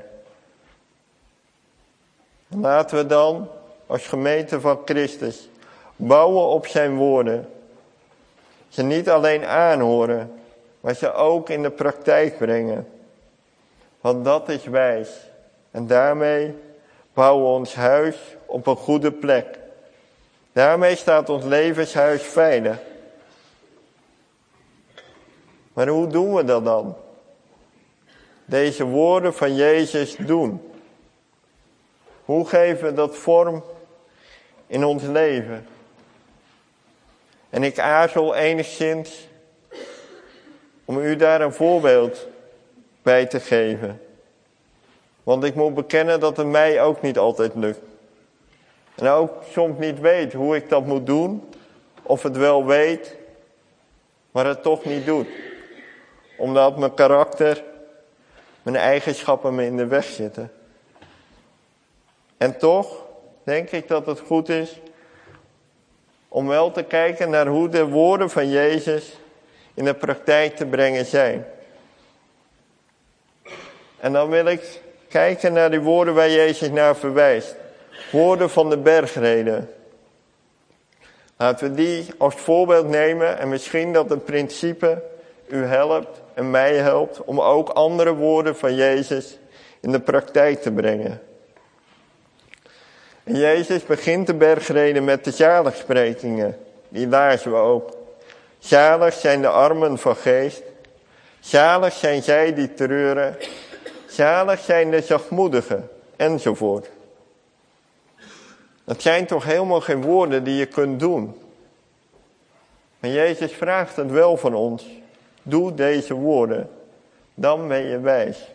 En laten we dan, als gemeente van Christus, bouwen op zijn woorden. Ze niet alleen aanhoren, maar ze ook in de praktijk brengen. Want dat is wijs. En daarmee bouwen we ons huis op een goede plek. Daarmee staat ons levenshuis veilig. Maar hoe doen we dat dan? Deze woorden van Jezus doen. Hoe geven we dat vorm in ons leven? En ik aarzel enigszins om u daar een voorbeeld bij te geven. Want ik moet bekennen dat het mij ook niet altijd lukt. En ook soms niet weet hoe ik dat moet doen. Of het wel weet, maar het toch niet doet. Omdat mijn karakter, mijn eigenschappen me in de weg zitten. En toch denk ik dat het goed is om wel te kijken naar hoe de woorden van Jezus in de praktijk te brengen zijn. En dan wil ik kijken naar die woorden waar Jezus naar verwijst. Woorden van de bergreden. Laten we die als voorbeeld nemen en misschien dat het principe u helpt en mij helpt om ook andere woorden van Jezus in de praktijk te brengen. En Jezus begint de bergreden met de zaligsprekingen. Die lazen we ook. Zalig zijn de armen van geest. Zalig zijn zij die treuren. Zalig zijn de zachtmoedigen. Enzovoort. Dat zijn toch helemaal geen woorden die je kunt doen. Maar Jezus vraagt het wel van ons. Doe deze woorden. Dan ben je wijs.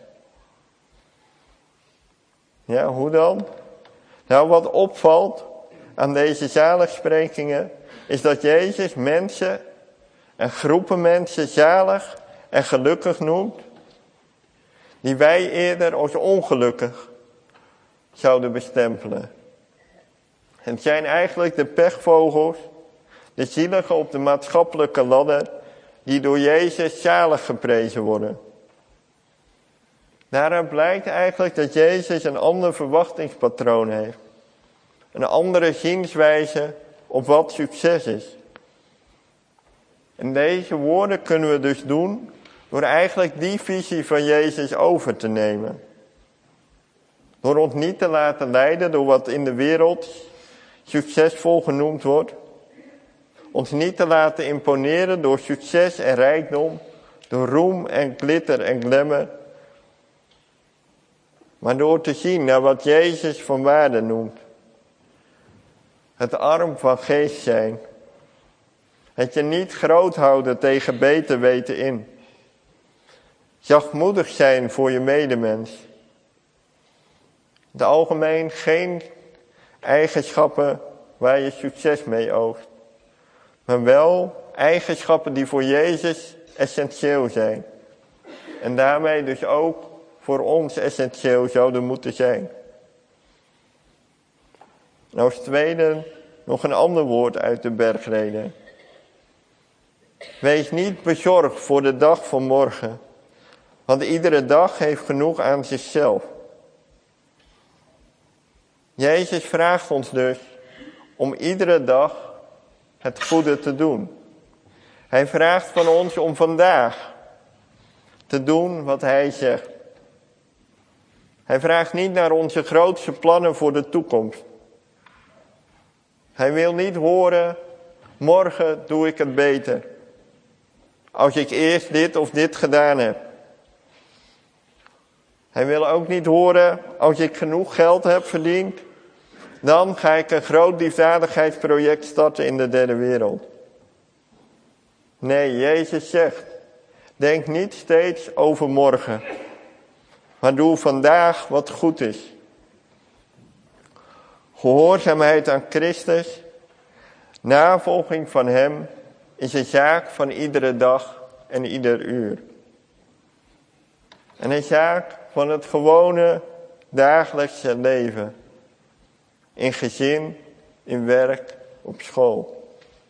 Ja, hoe dan? Nou, wat opvalt aan deze zaligsprekingen is dat Jezus mensen en groepen mensen zalig en gelukkig noemt, die wij eerder als ongelukkig zouden bestempelen. Het zijn eigenlijk de pechvogels, de zieligen op de maatschappelijke ladder, die door Jezus zalig geprezen worden. Daaruit blijkt eigenlijk dat Jezus een ander verwachtingspatroon heeft. Een andere zienswijze op wat succes is. En deze woorden kunnen we dus doen door eigenlijk die visie van Jezus over te nemen. Door ons niet te laten leiden door wat in de wereld succesvol genoemd wordt. Ons niet te laten imponeren door succes en rijkdom, door roem en glitter en glamour. Maar door te zien naar wat Jezus van waarde noemt. Het arm van geest zijn. Het je niet groot houden tegen beter weten in. Zachtmoedig zijn voor je medemens. In het algemeen geen eigenschappen waar je succes mee oogst. Maar wel eigenschappen die voor Jezus essentieel zijn. En daarmee dus ook voor ons essentieel zouden moeten zijn. En als tweede nog een ander woord uit de bergreden. Wees niet bezorgd voor de dag van morgen. Want iedere dag heeft genoeg aan zichzelf. Jezus vraagt ons dus om iedere dag het goede te doen. Hij vraagt van ons om vandaag te doen wat hij zegt. Hij vraagt niet naar onze grootste plannen voor de toekomst. Hij wil niet horen, morgen doe ik het beter. Als ik eerst dit of dit gedaan heb. Hij wil ook niet horen, als ik genoeg geld heb verdiend, dan ga ik een groot liefdadigheidsproject starten in de derde wereld. Nee, Jezus zegt, denk niet steeds over morgen, maar doe vandaag wat goed is. Gehoorzaamheid aan Christus, navolging van hem, is een zaak van iedere dag en ieder uur. En een zaak van het gewone dagelijkse leven. In gezin, in werk, op school.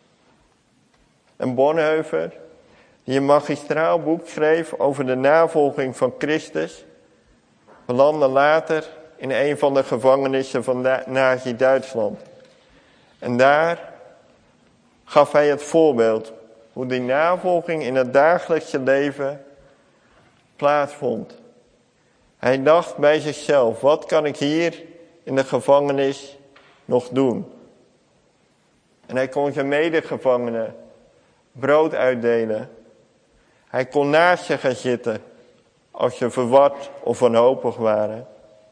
En Bonhoeffer, die een magistraal boek schreef over de navolging van Christus, belandde later in een van de gevangenissen van Nazi-Duitsland. En daar gaf hij het voorbeeld hoe die navolging in het dagelijkse leven plaatsvond. Hij dacht bij zichzelf, wat kan ik hier in de gevangenis nog doen? En hij kon zijn medegevangenen brood uitdelen. Hij kon naast ze gaan zitten als ze verward of wanhopig waren.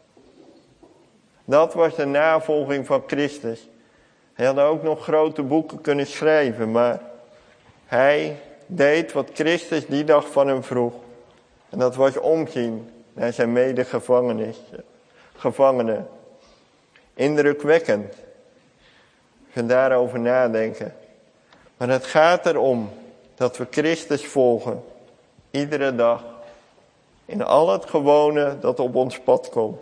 Dat was de navolging van Christus. Hij had ook nog grote boeken kunnen schrijven, maar hij deed wat Christus die dag van hem vroeg. En dat was omzien naar zijn medegevangenen. Indrukwekkend. Als we daarover nadenken. Maar het gaat erom dat we Christus volgen. Iedere dag. In al het gewone dat op ons pad komt.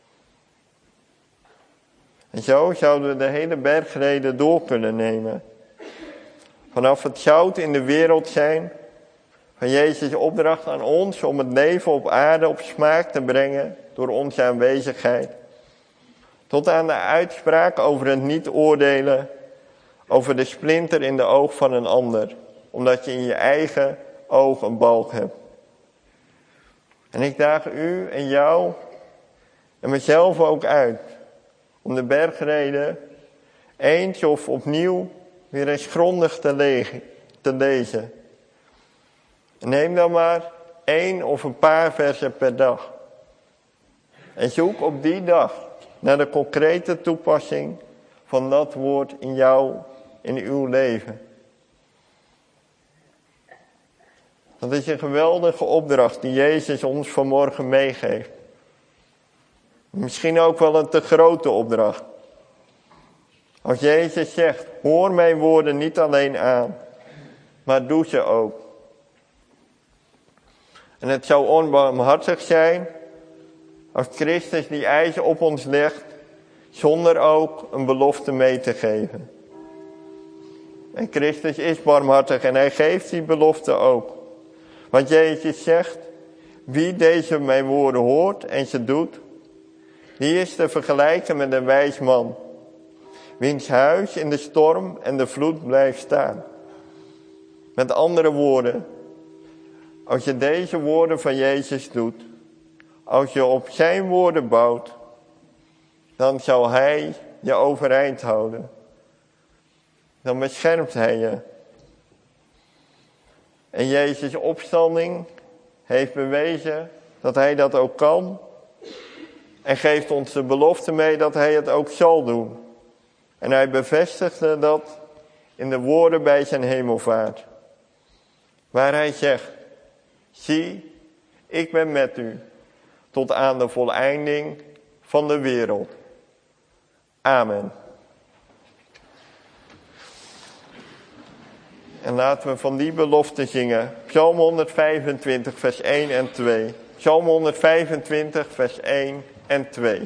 En zo zouden we de hele bergreden door kunnen nemen. Vanaf het zout in de wereld zijn. Van Jezus' opdracht aan ons om het leven op aarde op smaak te brengen door onze aanwezigheid. Tot aan de uitspraak over het niet oordelen, over de splinter in de oog van een ander. Omdat je in je eigen oog een balk hebt. En ik daag u en jou en mezelf ook uit om de bergreden eens of opnieuw weer eens grondig te lezen. Neem dan maar 1 of een paar versen per dag. En zoek op die dag naar de concrete toepassing van dat woord in jou, in uw leven. Dat is een geweldige opdracht die Jezus ons vanmorgen meegeeft. Misschien ook wel een te grote opdracht. Als Jezus zegt, hoor mijn woorden niet alleen aan, maar doe ze ook. En het zou onbarmhartig zijn als Christus die eisen op ons legt, zonder ook een belofte mee te geven. En Christus is barmhartig en hij geeft die belofte ook. Want Jezus zegt, wie deze mijn woorden hoort en ze doet, die is te vergelijken met een wijs man, wiens huis in de storm en de vloed blijft staan. Met andere woorden, als je deze woorden van Jezus doet, als je op zijn woorden bouwt, dan zal hij je overeind houden. Dan beschermt hij je. En Jezus' opstanding heeft bewezen dat hij dat ook kan. En geeft ons de belofte mee dat hij het ook zal doen. En hij bevestigde dat in de woorden bij zijn hemelvaart. Waar hij zegt, zie, ik ben met u tot aan de voleinding van de wereld. Amen. En laten we van die belofte zingen. Psalm 125, vers 1 en 2. Psalm 125, vers 1 en 2.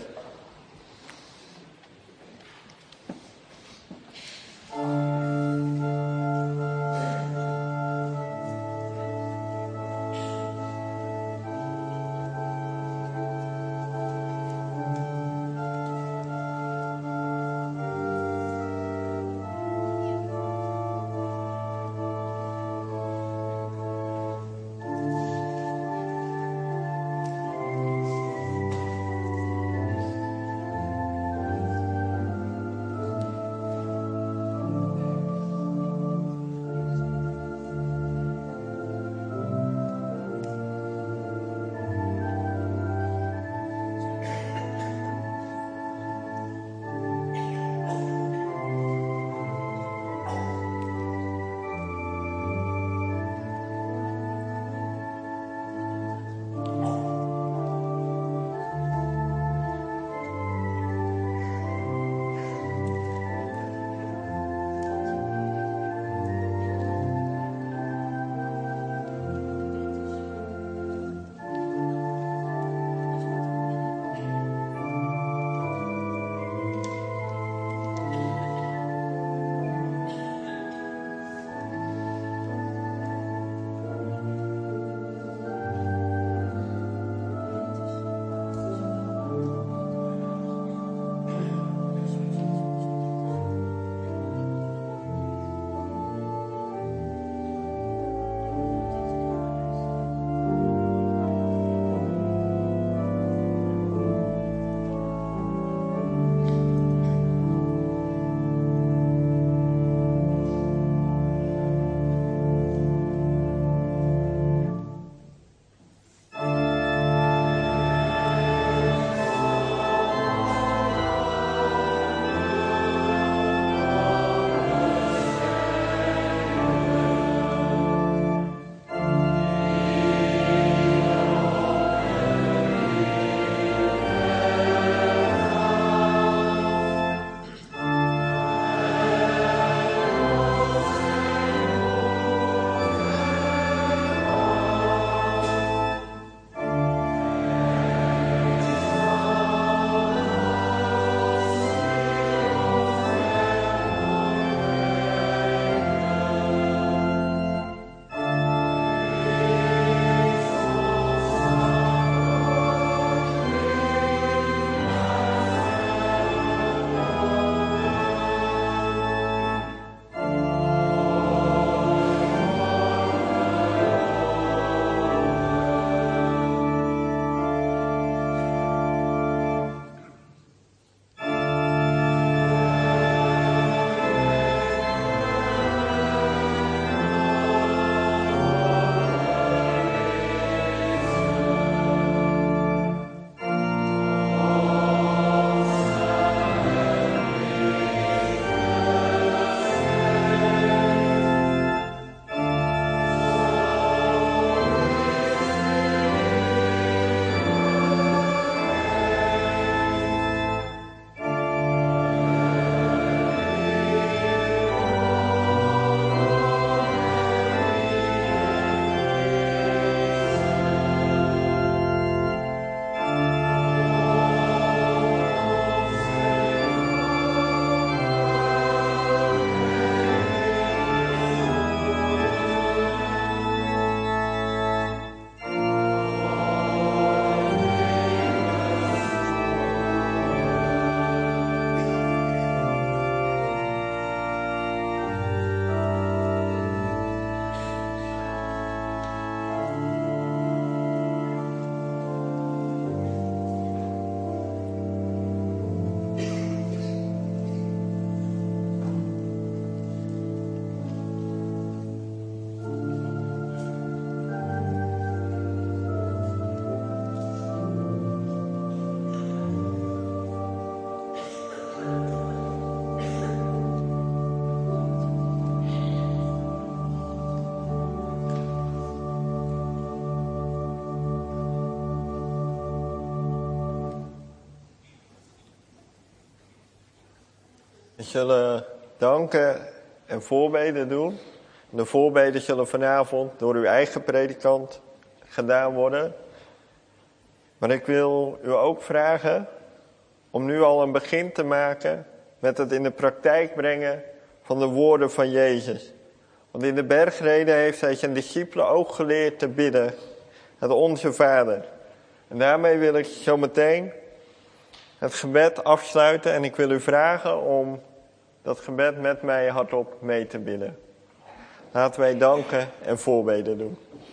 zullen danken en voorbeden doen. De voorbeden zullen vanavond door uw eigen predikant gedaan worden. Maar ik wil u ook vragen om nu al een begin te maken met het in de praktijk brengen van de woorden van Jezus. Want in de bergreden heeft hij zijn discipelen ook geleerd te bidden. Het Onze Vader. En daarmee wil ik zo meteen het gebed afsluiten. En ik wil u vragen om dat gebed met mij hardop mee te bidden. Laten wij danken en voorbeden doen.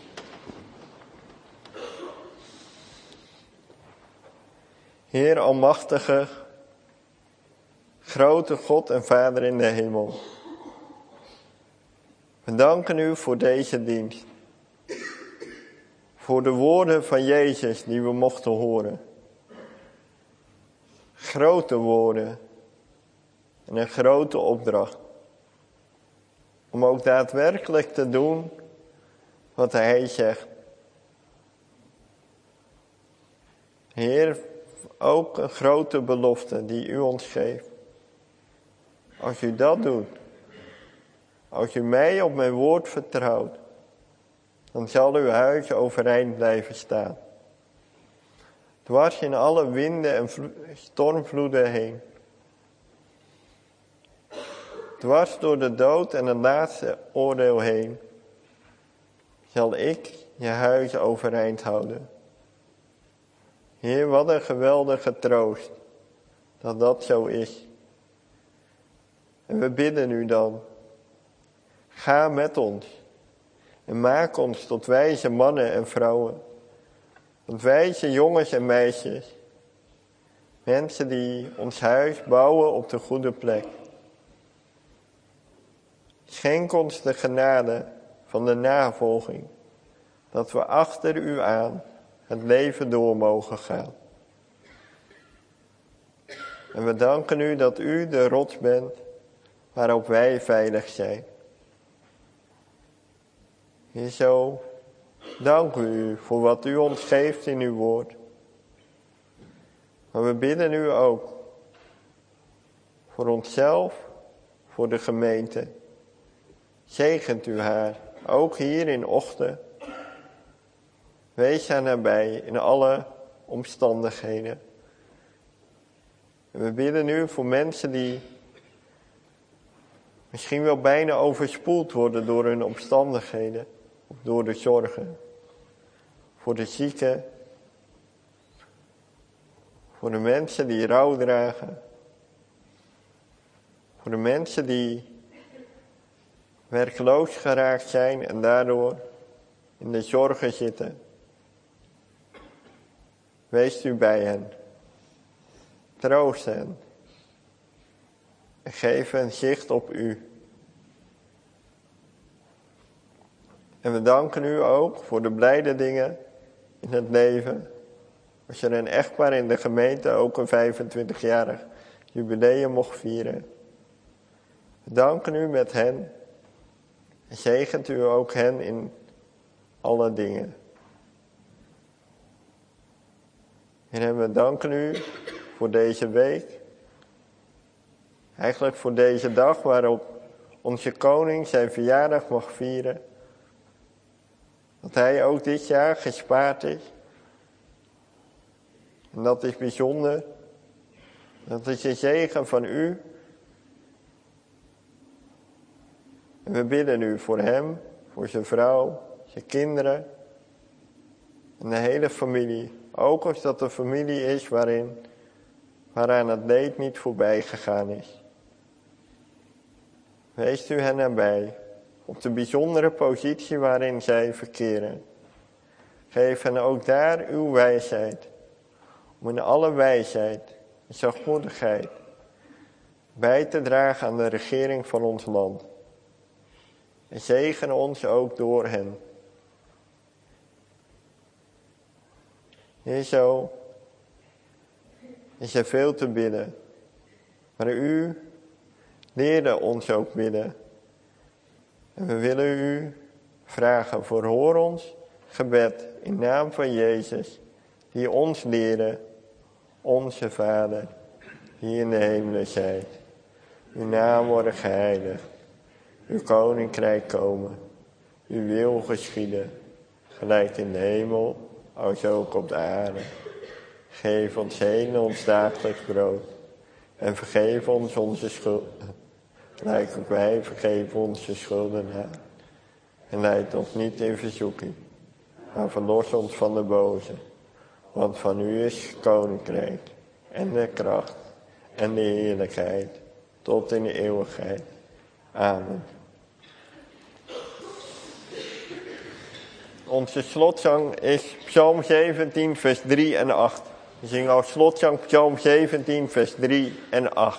Heer Almachtige, grote God en Vader in de hemel. We danken u voor deze dienst. Voor de woorden van Jezus die we mochten horen. Grote woorden en een grote opdracht. Om ook daadwerkelijk te doen wat hij zegt. Heer, ook een grote belofte die u ons geeft. Als u dat doet, als u mij op mijn woord vertrouwt, dan zal uw huis overeind blijven staan. Dwars in alle winden en stormvloeden heen. Dwars door de dood en het laatste oordeel heen, zal ik je huis overeind houden. Heer, wat een geweldige troost dat dat zo is. En we bidden u dan, ga met ons en maak ons tot wijze mannen en vrouwen, tot wijze jongens en meisjes, mensen die ons huis bouwen op de goede plek. Schenk ons de genade van de navolging, dat we achter u aan het leven door mogen gaan. En we danken u dat u de rots bent waarop wij veilig zijn. Heer, zo dank u voor wat u ons geeft in uw woord. Maar we bidden u ook voor onszelf, voor de gemeente. Zegent u haar, ook hier in Ochten. Wees haar nabij in alle omstandigheden. En we bidden u voor mensen die misschien wel bijna overspoeld worden door hun omstandigheden. Of door de zorgen. Voor de zieken. Voor de mensen die rouw dragen. Voor de mensen die werkloos geraakt zijn en daardoor in de zorgen zitten. Wees u bij hen. Troost hen. En geef hen zicht op u. En we danken u ook voor de blijde dingen in het leven. Als je een echtpaar in de gemeente ook een 25-jarig jubileum mocht vieren. We danken u met hen. En zegent u ook hen in alle dingen. En we danken u voor deze week. Eigenlijk voor deze dag waarop onze koning zijn verjaardag mag vieren. Dat hij ook dit jaar gespaard is. En dat is bijzonder. Dat is een zegen van u. En we bidden u voor hem, voor zijn vrouw, zijn kinderen. En de hele familie. Ook als dat een familie is waaraan het leed niet voorbij gegaan is. Wees u hen nabij, op de bijzondere positie waarin zij verkeren. Geef hen ook daar uw wijsheid, om in alle wijsheid en zachtmoedigheid bij te dragen aan de regering van ons land. En zegen ons ook door hen. Heer, zo is er veel te bidden. Maar u leerde ons ook bidden. En we willen u vragen, verhoor ons gebed in naam van Jezus, die ons leerde, onze Vader, die in de hemelen zijt. Uw naam worden geheiligd. Uw koninkrijk komen. Uw wil geschieden. Gelijk in de hemel, als ook op de aarde. Geef ons heden ons dagelijks brood. En vergeef ons onze schulden. Gelijk ook wij vergeven onze schuldenaar. En leid ons niet in verzoeking. Maar verlos ons van de boze. Want van u is het koninkrijk. En de kracht. En de heerlijkheid. Tot in de eeuwigheid. Amen. Onze slotzang is Psalm 17 vers 3 en 8. We zingen als slotzang Psalm 17 vers 3 en 8.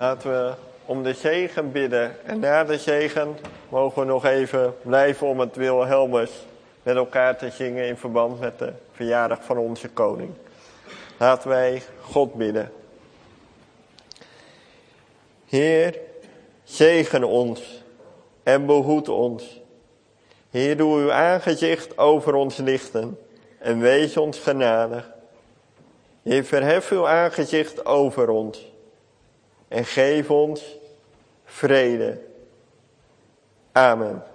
Laten we om de zegen bidden. En na de zegen mogen we nog even blijven om het Wilhelmus met elkaar te zingen in verband met de verjaardag van onze koning. Laten wij God bidden. Heer, zegen ons en behoed ons. Heer, doe uw aangezicht over ons lichten en wees ons genadig. Heer, verhef uw aangezicht over ons en geef ons vrede. Amen.